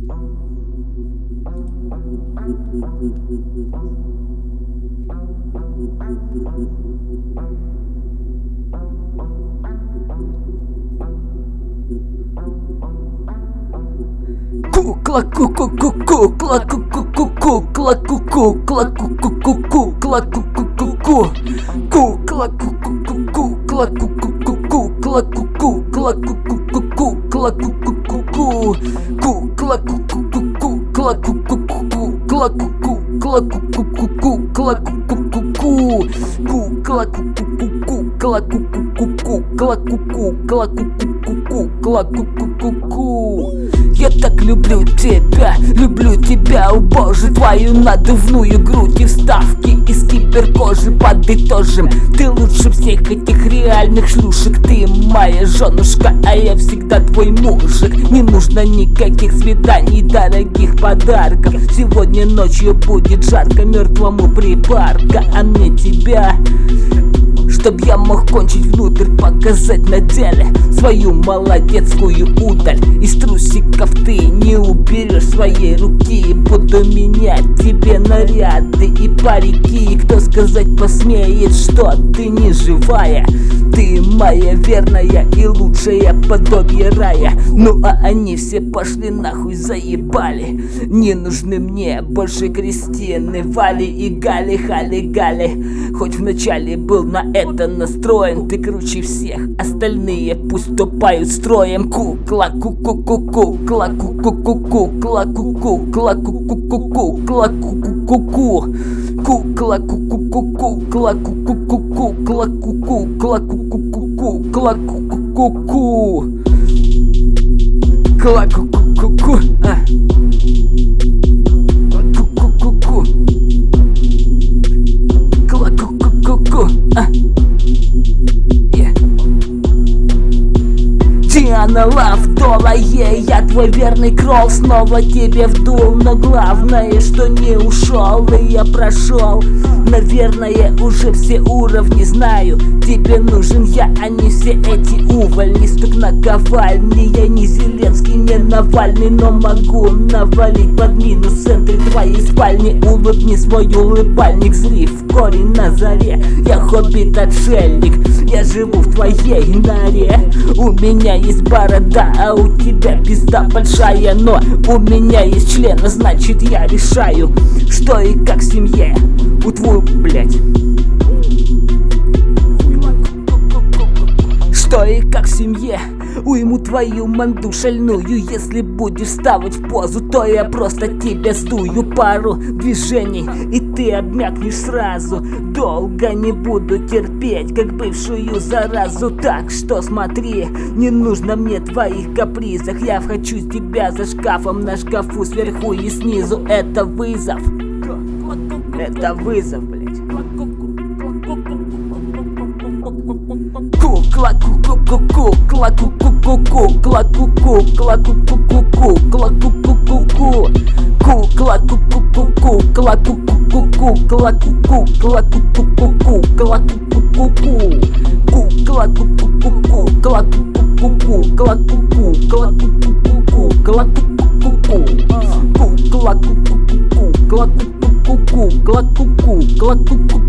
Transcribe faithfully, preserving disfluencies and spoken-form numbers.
Кукла ку-ку кукла ку-ку кукла ку-ку кукла ку-ку кукла ку-ку ку-ку кукла ку-ку кукла ку-ку кукла ку-ку кукла ку-ку кукла ку-ку ку-ку кукла ку-ку кукла ку-ку кукла ку-ку кукла ку-ку кукла ку-ку ку-ку кукла ку-ку кукла ку-ку кукла ку-ку кукла ку-ку кукла ку-ку ку-ку. Я так люблю тебя, люблю тебя, о боже, твою надувную грудь и вставки из киберкожи. Подытожим, ты лучше всех этих реальных шлюшек. Ты моя женушка, а я всегда твой мужик. Не нужно никаких свиданий, дорогих подарков. Сегодня ночью будет жарко мертвому припарка. А мне тебя, чтоб я мог кончить внутрь, показать на деле свою молодецкую удаль. Из трусиков ты не уберешь своей руки. Буду менять тебе наряды и парики. И кто сказать посмеет, что ты не живая? Ты моя верная и лучшая подобие рая. Ну а они все пошли нахуй, заебали. Не нужны мне больше Кристины, Вали и Гали, Хали, Гали. Хоть вначале был на это настроен, ты круче всех, остальные пусть топают строем. Кукла ку-ку кукла ку-ку кукла ку-ку кукла ку-ку кукла ку-ку ку-ку кукла ку-ку кукла ку-ку кукла ку-ку кукла ку-ку кукла ку-ку ку-ку кла ку-ку ку-ку а ку-ку-ку-ку кла ку-ку-ку-ку а Диана Лав, Долае, я твой верный кролл, снова тебе вдул. Но главное, что не ушел, и я прошел. Наверное, уже все уровни знаю. Тебе нужен я, а не все эти увольни. Стук наковальни, я не Зеленский, не Навальный, но могу навалить под минус в центре твоей спальни. Улыбни свой улыбальник, зри в корень на заре. Я хоббит-отшельник, я живу в твоей норе. У меня есть борода, а у тебя пизда большая. Но у меня есть член, а значит я решаю, что и как в семье у твою, блять. Что и как в семье уйму твою манду шальную. Если будешь вставать в позу, то я просто тебе сдую пару движений, и ты обмякнешь сразу. Долго не буду терпеть, как бывшую заразу. Так что смотри, не нужно мне твоих капризов. Я хочу тебя за шкафом, на шкафу сверху и снизу. Это вызов, это вызов, блядь. Кукла ку-ку кукла ку-ку кукла ку-ку кукла ку-ку кукла ку-ку ку-ку кукла ку-ку кукла ку-ку кукла ку-ку кукла ку-ку кукла ку-ку ку-ку кукла ку-ку кукла ку-ку кукла ку-ку кукла ку-ку кукла ку-ку кукла ку-ку кукла ку-ку кукла ку-ку кукла ку-ку кукла ку-ку